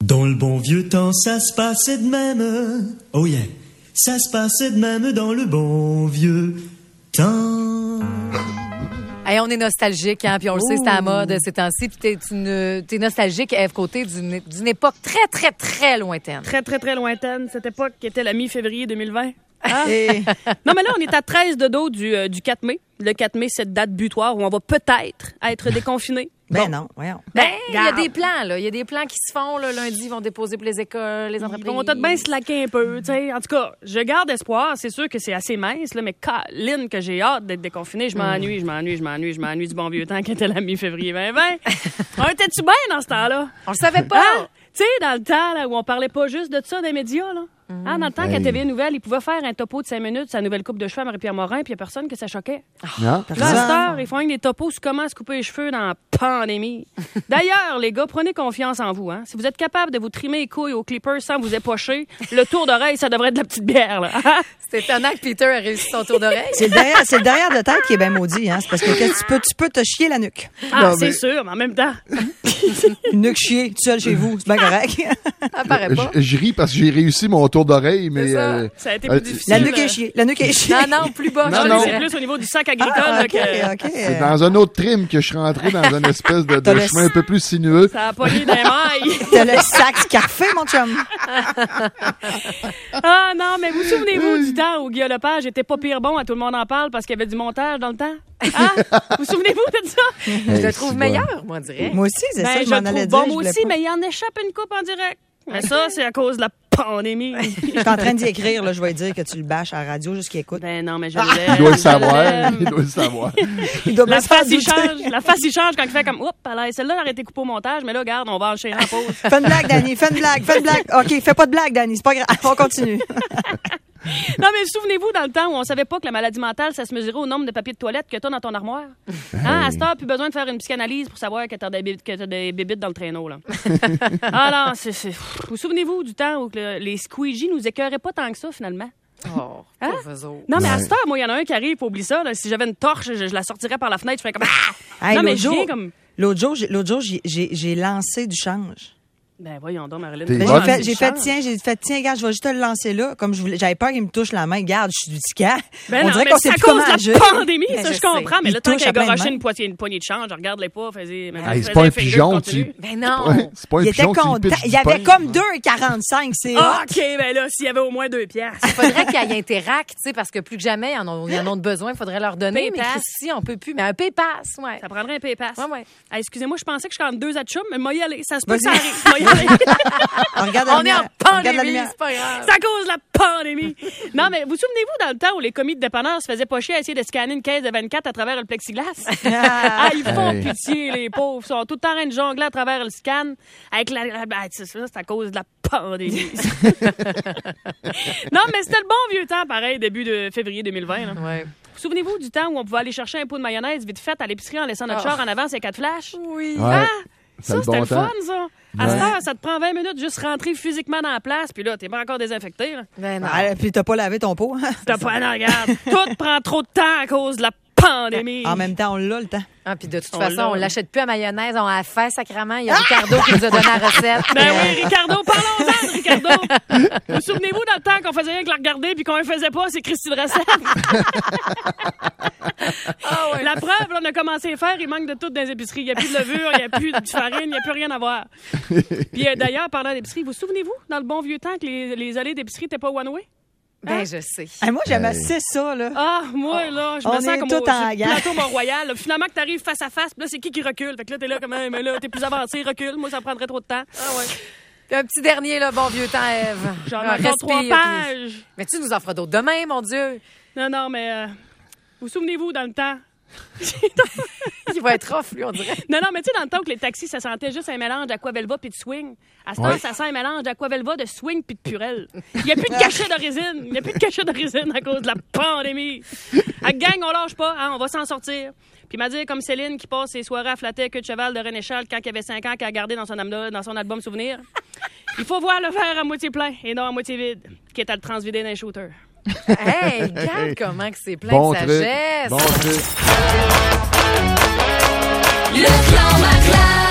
Dans le bon vieux temps, ça se passait de même. Oh yeah, ça se passait de même dans le bon vieux temps. Hey, on est nostalgique, hein, puis on le sait, c'est à la mode ces temps-ci. Puis t'es nostalgique, Ève Côté, d'une époque très, très, très lointaine. Très, très, très lointaine. Cette époque qui était la mi-février 2020. Ah. Non, mais là, on est à 13 de dos du 4 mai. Le 4 mai, c'est date butoir où on va peut-être être déconfiné. Non, voyons. Il y a des plans, là. Il y a des plans qui se font, là. Lundi, ils vont déposer pour les écoles, les entreprises. Ils vont peut-être bien slacker un peu, tu sais. En tout cas, je garde espoir. C'est sûr que c'est assez mince, là, mais Caroline, que j'ai hâte d'être déconfiné, je m'ennuie du bon vieux temps qui était la mi-février 2020. On était-tu bien dans ce temps-là? On le savait pas. Ah! Tu sais, dans le temps là, où on parlait pas juste de ça dans les médias, là. Dans le temps qu'à TV Nouvelle, il pouvait faire un topo de 5 minutes, sa nouvelle coupe de cheveux à Marie-Pierre Morin, puis il n'y a personne que ça choquait. Non? Là, à cette heure, ils font des topos sur comment se couper les cheveux dans la pandémie. D'ailleurs, les gars, prenez confiance en vous. Hein. Si vous êtes capable de vous trimer les couilles au clipper sans vous épocher, le tour d'oreille, ça devrait être de la petite bière. Là. C'est étonnant que Peter ait réussi son tour d'oreille. C'est le derrière de tête qui est bien maudit. Hein. C'est parce que tu peux te chier la nuque. Ah, c'est sûr, mais en même temps. Une nuque chier, tout seul chez vous, c'est bien correct. Ça paraît pas. Je ris parce que j'ai réussi mon tour d'oreille, mais... Ça a été plus difficile. La nuque est chier. La nuque est chier. Non, plus bas. Non. C'est plus au niveau du sac agricole. OK. C'est dans un autre trim que je suis rentré dans une espèce de chemin un peu plus sinueux. Ça a pogné des mailles. T'as le sac scarfé, mon chum. Ah non, mais vous souvenez-vous du temps où Guillaume Lepage était pas pire bon, à tout le monde en parle parce qu'il y avait du montage dans le temps? Hein? Vous souvenez-vous de ça? Je le trouve meilleur, moi, on dirait. Moi aussi, c'est ça, je je m'en le allais trouve dire. bon, moi aussi, mais il en échappe une coupe en direct. Mais ça, c'est à cause de la pandémie. Je suis en train d'y écrire, là, je vais dire que tu le bâches à la radio jusqu'il écoute. Ben non, mais je Il doit le savoir. Il doit le savoir. Il doit La bien se faire face, il douter. change. La face, il change quand il fait comme, oups, celle-là, elle a été coupée au montage, mais là, regarde, on va enchaîner en pause. Fais une blague, Danny, fais une blague. OK, fais pas de blague, Danny, c'est pas grave. On continue. Non, mais souvenez-vous, dans le temps où on savait pas que la maladie mentale, ça se mesurait au nombre de papiers de toilette que t'as dans ton armoire. Hein? À cette heure, plus besoin de faire une psychanalyse pour savoir que t'as des bébites dans le traîneau, là. Alors, vous souvenez-vous du temps où les squeegees nous écœuraient pas tant que ça, finalement? Oh, Hein? pauvres autres. Non, mais à cette heure, moi, il y en a un qui arrive, oublie ça. Là. Si j'avais une torche, je la sortirais par la fenêtre, je ferais comme... Ah! Hey, Non, mais je viens comme... L'autre jour, j'ai lancé du change. Ben voyons donc, Marilyn. T'es Ben, bonne. j'ai fait, tiens, regarde, je vais juste te le lancer là. Comme j'avais peur qu'il me touche la main. Regarde, je suis du ticard. Ben On non, dirait mais qu'on c'est sait à plus comment cause de agir. la pandémie, Ben, ça, je je comprends. sais. Mais Il le temps touche qu'elle à plein de garochait mains. une poignée de change, regarde-les pas, faisais C'est pas un pigeon, continue. Ben non. C'est pas un Il pigeon était qui content. pitche Il du y avait pain. comme 2,45. C'est Ah, OK, ben là, s'il y avait au moins 2 piastres. Il faudrait qu'il y ait Interact, tu sais, parce que plus que jamais, ils en ont besoin. Il faudrait leur donner. Mais Paypass. Christy, on peut plus. Mais un Paypass, ouais. Ça prendrait un PayPass. Ouais. Hey, excusez-moi, je pensais que je suis entre 2 atchoums, mais moi y aller. Ça se peut que Vas-y. ça arrive. Moi y aller. Regarde la On est en lumière. Regarde la pandémie, lumière. c'est pas grave. C'est à cause de la pandémie. Non, mais vous souvenez-vous dans le temps où les commis de dépanneurs se faisaient pas chier à essayer de scanner une caisse de 24 à travers le plexiglas? Ah, ils font Hey. pitié, les pauvres. Ils sont tout le temps en train de jongler à travers le scan. Avec c'est ça, c'est à cause de la pandémie. Non, mais c'était le bon vieux temps, pareil, début de février 2020. Là. Ouais. Souvenez-vous du temps où on pouvait aller chercher un pot de mayonnaise vite fait à l'épicerie en laissant notre char en avant, c'est 4 flashs? Oui. Ouais. Ah! C'est Ça, le c'était bon le temps. fun, ça. À cette heure, ça te prend 20 minutes juste rentrer physiquement dans la place, puis là, t'es pas encore désinfecté. Là. Ben non. Ah, puis t'as pas lavé ton pot. Hein? T'as pas, non, regarde. Tout prend trop de temps à cause de la pandémie. En même temps, on l'a le temps. Ah, puis de toute On façon, l'a. on l'achète plus à mayonnaise, on a fait sacrément. Il y a Ricardo qui nous a donné la recette. Ben oui, Ricardo, parlons-en de Ricardo. Vous souvenez-vous dans le temps qu'on faisait rien que la regarder puis qu'on ne faisait pas, c'est Christy de recette. La preuve, là, on a commencé à faire, il manque de tout dans les épiceries. Il n'y a plus de levure, il n'y a plus de farine, il n'y a plus rien à voir. Puis d'ailleurs, parlant d'épicerie, vous souvenez-vous, dans le bon vieux temps, que les allées d'épicerie n'étaient pas one-way? Ben, je sais. Hey, moi, j'aime assez ça, là. Ah, moi, là, je On me sens est comme tout au en gang. plateau Mont-Royal. Là. Finalement, que t'arrives face à face, puis là, c'est qui recule? Fait que là, t'es là, quand même, mais là, t'es plus avancé, recule. Moi, ça prendrait trop de temps. Ah ouais. Puis un petit dernier, là, bon vieux temps, Ève. J'en ai Ah, encore 3 respire, pages. puis- Mais tu nous en feras d'autres demain, mon Dieu. Non, mais vous souvenez-vous, dans le temps? Il va être off, lui, on dirait. Non, mais tu sais, dans le temps que les taxis, ça sentait juste un mélange d'Aquavelva puis de swing. À ce temps, ça sent un mélange d'Aquavelva, de swing puis de Purell. Il n'y a plus de cachet de résine. Il n'y a plus de cachet de résine à cause de la pandémie. À gang, on lâche pas, hein, on va s'en sortir. Puis il m'a dit, comme Céline qui passe ses soirées à flatter à queue de cheval de René Charles quand il avait 5 ans, qu'elle a gardé dans son album souvenir. Il faut voir le verre à moitié plein et non à moitié vide, qui est à le transvider dans un shooter. Hey, regarde comment que c'est plein Bon de truc. sagesse. Bon truc. Le clan Maclin.